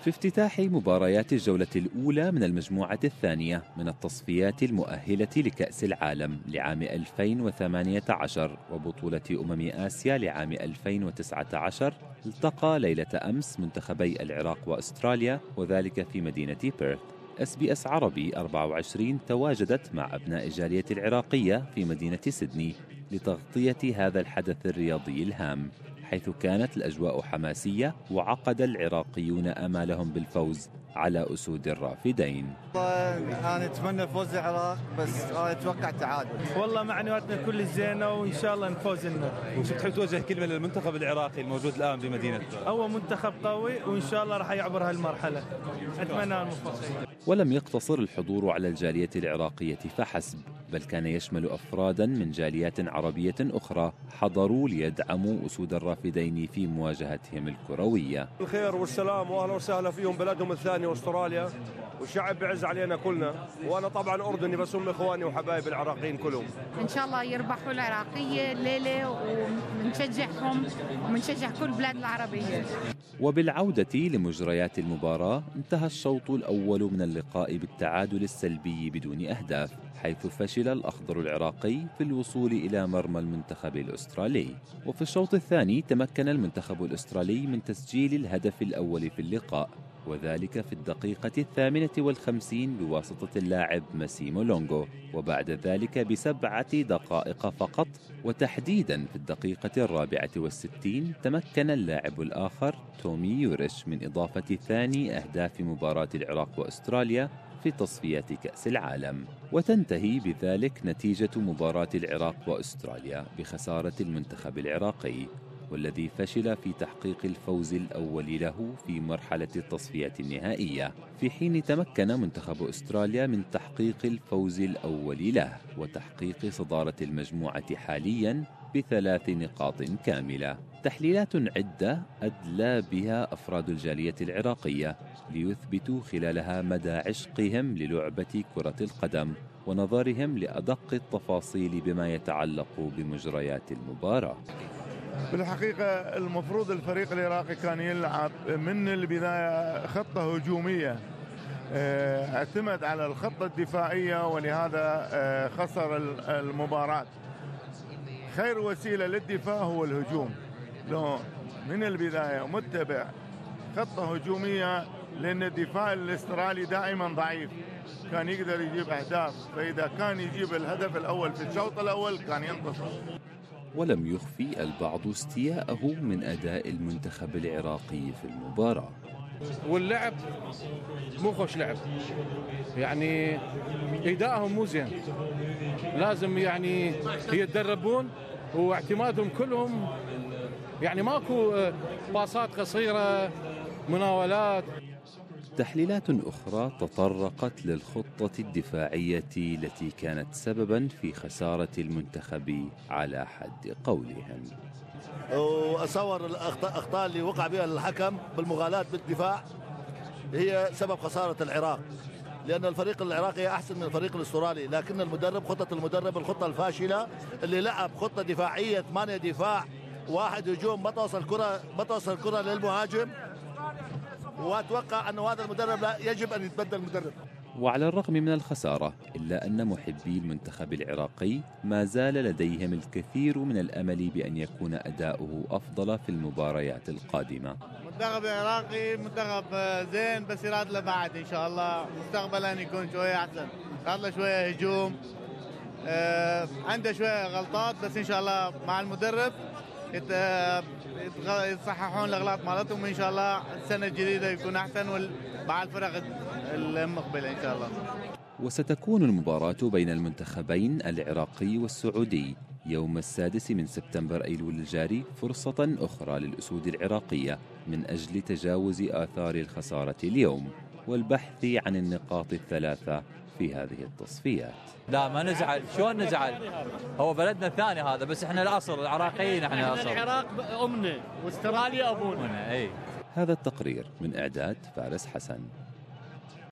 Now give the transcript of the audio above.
في افتتاح مباريات الجولة الأولى من المجموعة الثانية من التصفيات المؤهلة لكأس العالم لعام 2018 وبطولة آسيا لعام 2019 التقى ليلة أمس منتخبي العراق وأستراليا، وذلك في مدينة بيرث. SBS عربي 24 تواجدت مع أبناء الجالية العراقية في مدينة سيدني لتغطية هذا الحدث الرياضي الهام، حيث كانت الأجواء حماسية وعقد العراقيون آمالهم بالفوز على أسود الرافدين. أنا أتمنى فوز العراق، بس أنا أتوقع تعادل. والله معنوياتنا كل زينة وإن شاء الله نفوز لنا. وش تحب توجه كلمة للمنتخب العراقي الموجود الآن في مدينة؟ هو منتخب قوي وإن شاء الله راح يعبر هالمرحلة. أتمنى المفوز. ولم يقتصر الحضور على الجالية العراقية فحسب، بل كان يشمل أفرادا من جاليات عربية أخرى حضروا ليدعموا أسود الرافدين في مواجهتهم الكروية. الخير والسلام وأهلا وسهلا فيهم بلدهم الثاني أستراليا، والشعب بيعز علينا كلنا، وأنا طبعا أردني بس هم إخواني وحبايب العراقيين كلهم. إن شاء الله يربحوا العراقية الليلة ومنشجعهم ومنشجع كل بلاد العربية. وبالعودة لمجريات المباراة انتهى الشوط الأول من اللقاء بالتعادل السلبي بدون أهداف، حيث فشل الأخضر العراقي في الوصول إلى مرمى المنتخب الأسترالي. وفي الشوط الثاني تمكن المنتخب الأسترالي من تسجيل الهدف الأول في اللقاء، وذلك في الدقيقة 58 بواسطة اللاعب ماسيمو لونغو، وبعد ذلك ب7 دقائق فقط، وتحديدا في الدقيقة 64 تمكن اللاعب الآخر تومي يوريش من إضافة ثاني أهداف مباراة العراق وأستراليا في تصفيات كأس العالم. وتنتهي بذلك نتيجة مباراة العراق وأستراليا بخسارة المنتخب العراقي، والذي فشل في تحقيق الفوز الأول له في مرحلة التصفيات النهائية، في حين تمكن منتخب أستراليا من تحقيق الفوز الأول له وتحقيق صدارة المجموعة حالياً ب3 نقاط كاملة. تحليلات عدة أدلى بها أفراد الجالية العراقية ليثبتوا خلالها مدى عشقهم للعبة كرة القدم ونظرهم لأدق التفاصيل بما يتعلق بمجريات المباراة. بالحقيقة المفروض الفريق العراقي كان يلعب من البداية خطة هجومية، اعتمد على الخطة الدفاعية ولهذا خسر المباراة. خير وسيلة للدفاع هو الهجوم، لو من البداية متبع خطة هجومية، لأن الدفاع الاسترالي دائما ضعيف، كان يقدر يجيب أهداف، فإذا كان يجيب الهدف الأول في الشوط الأول كان ينتصر. ولم يخفي البعض استياءه من أداء المنتخب العراقي في المباراة. واللعب مو خوش لعب، يعني إداءهم مو زين، لازم يعني يتدربون واعتمادهم كلهم، يعني ماكو باصات قصيرة، مناولات. تحليلات أخرى تطرقت للخطة الدفاعية التي كانت سبباً في خسارة المنتخب على حد قولهم. وأصور الأخطاء اللي وقع بها الحكم بالمغالاة بالدفاع هي سبب خسارة العراق، لأن الفريق العراقي أحسن من الفريق الأسترالي، لكن المدرب خطة المدرب الخطة الفاشلة اللي لعب خطة دفاعية 8 دفاع 1 هجوم، ما توصل كرة للمهاجم، وأتوقع أن هذا المدرب لا يجب أن يتبدل المدرب. وعلى الرغم من الخسارة إلا أن محبي المنتخب العراقي ما زال لديهم الكثير من الأمل بأن يكون أداؤه أفضل في المباريات القادمة. المنتخب العراقي منتخب زين، بس يراد له بعد إن شاء الله مستقبلا يكون شوية أحسن، يراد له شوية هجوم، عنده شوية غلطات، بس إن شاء الله مع المدرب يتصححون الأغلاط مالتهم، وإن شاء الله السنة الجديدة يكون أحسن مع الفرق المقبلة إن شاء الله. وستكون المباراة بين المنتخبين العراقي والسعودي يوم 6 سبتمبر أيلول الجاري فرصة أخرى للأسود العراقية من أجل تجاوز آثار الخسارة اليوم والبحث عن النقاط 3 في هذه التصفيات. لا ما نزعل، شلون نزعل؟ هو بلدنا الثاني هذا، بس احنا الأصل العراقيين، احنا الأصل. العراق أمنا واستراليا أبونا. هذا التقرير من إعداد فارس حسن.